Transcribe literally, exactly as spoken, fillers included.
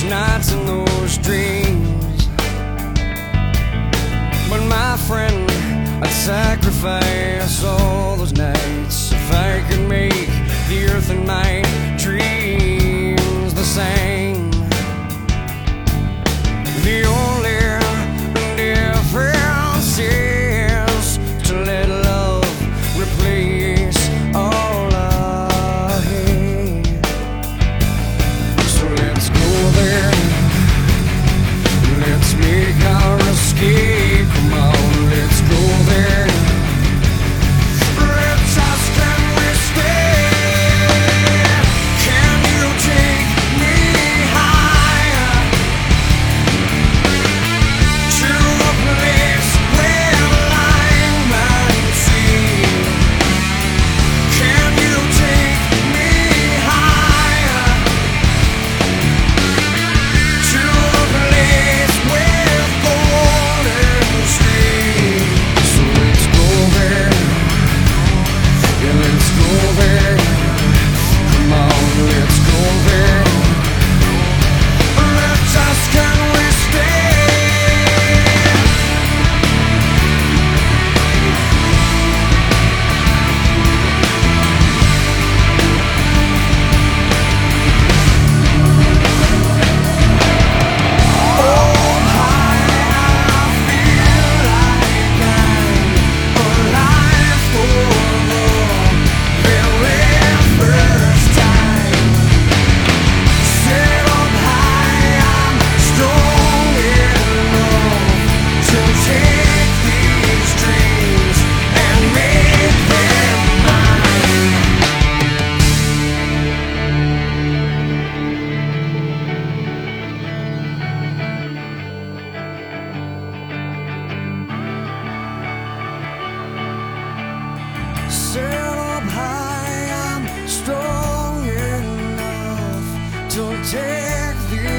nights and those dreams. But my friend, I'd sacrifice all those nights if I could make the earth and my dreams the same. The only difference is to let love replace all I hate. So let's go there, let's make our escape. Come on, let's go there. Let's ask, can we stay? Can you take me higher to a place where line and sea? Can you take me higher to a place with golden streams? So let's go there, yeah, let's go there. Come on, let's go there. Let's ask, can we stay? Set up high, I'm strong enough to take the